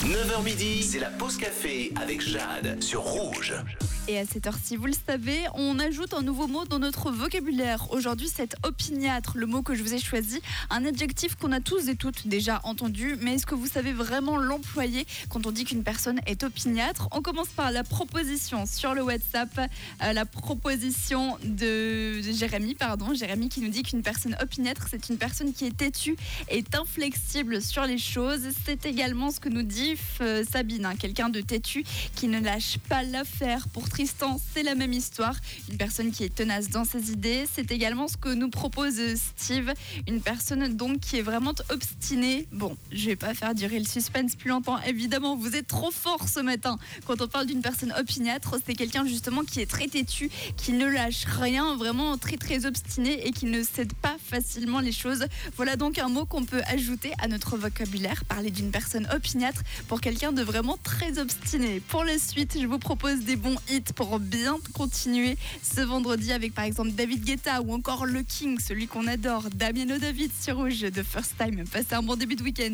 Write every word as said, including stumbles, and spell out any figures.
neuf heures midi, c'est la pause café avec Jade sur Rouge. Et à cette heure-ci, vous le savez, on ajoute un nouveau mot dans notre vocabulaire. Aujourd'hui, c'est opiniâtre, le mot que je vous ai choisi. Un adjectif qu'on a tous et toutes déjà entendu. Mais est-ce que vous savez vraiment l'employer quand on dit qu'une personne est opiniâtre? On commence par la proposition sur le WhatsApp. Euh, la proposition de Jérémy, pardon. Jérémy qui nous dit qu'une personne opiniâtre, c'est une personne qui est têtue, est inflexible sur les choses. C'est également ce que nous dit euh, Sabine, hein, quelqu'un de têtu qui ne lâche pas l'affaire. Pour Tristan, c'est la même histoire. Une personne qui est tenace dans ses idées. C'est également ce que nous propose Steve. Une personne donc qui est vraiment obstinée. Bon, je vais pas faire durer le suspense plus longtemps. Évidemment, vous êtes trop fort ce matin. Quand on parle d'une personne opiniâtre, c'est quelqu'un justement qui est très têtu, qui ne lâche rien, vraiment très très obstiné et qui ne cède pas facilement les choses. Voilà donc un mot qu'on peut ajouter à notre vocabulaire. Parler d'une personne opiniâtre pour quelqu'un de vraiment très obstiné. Pour la suite, je vous propose des bons hits pour bien continuer ce vendredi avec par exemple David Guetta ou encore Le King, celui qu'on adore, Damiano David sur Rouge de First Time. Passez un bon début de week-end.